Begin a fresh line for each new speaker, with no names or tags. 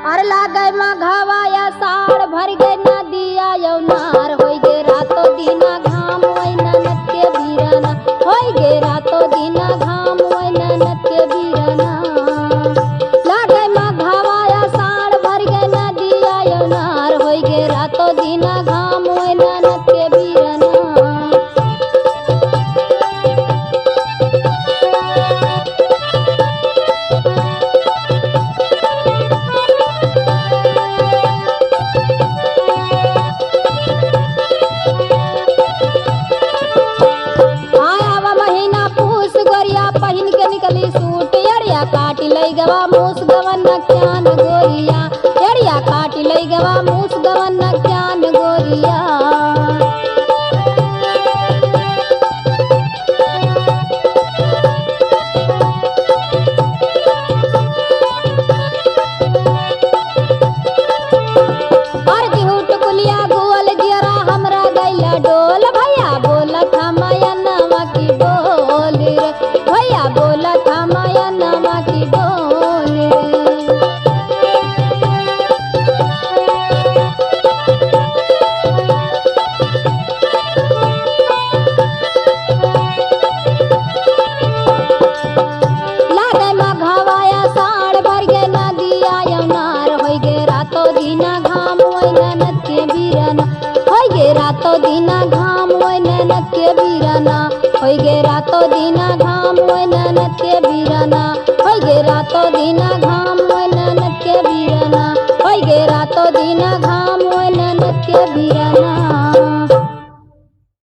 अरे लागे मघावाया साड़ भर गे नदिया यौनार होई गे रातो दिना घाम वही ननद के बीराना होई गे रातो दिना घाम वही ननद के बीराना लागे मघावाया साड़ भर गे नदिया यौनार होई गे रातो दिना घाम वही ननद के बीराना काटी लई गवा मूस गवन नक्यान गोरिया एड़िया काटी लई गवा मूस गवन नक्यान गोरिया और दिहुट कुलिया गुअल जियरा हमरा गइला डोल भैया बोलत हमया नवा की बोल रे भैया बोलत हमया नवा की बोल लागे मघावाया साड़ भर गे नदिया यौनार होई गे रातो दिना घाम वही ननद के बीराना होई गे रातो दिना घाम वही ननद के बीराना होई गे रातो दिना घाम वही ननद के बीराना होई गे रातो दिना